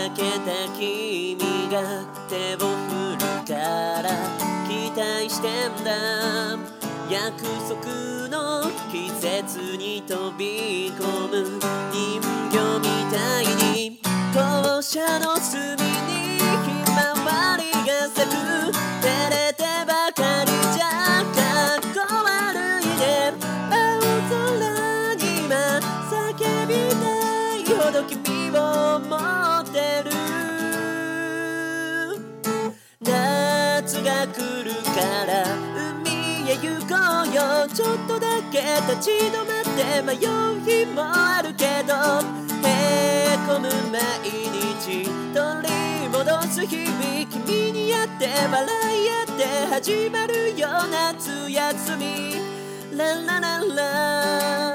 かけた君が手を振るから期待してんだ。約束の季節に飛び込む人形みたいに校舎の隅にひまわりが咲く。照れてばかりじゃかっこ悪いね。青空に今叫びたいほど君を持ってる。夏が来るから海へ行こうよ。ちょっとだけ立ち止まって迷う日もあるけど、へこむ毎日取り戻す日々、君にやって笑い合って始まるよ夏休み。ララララ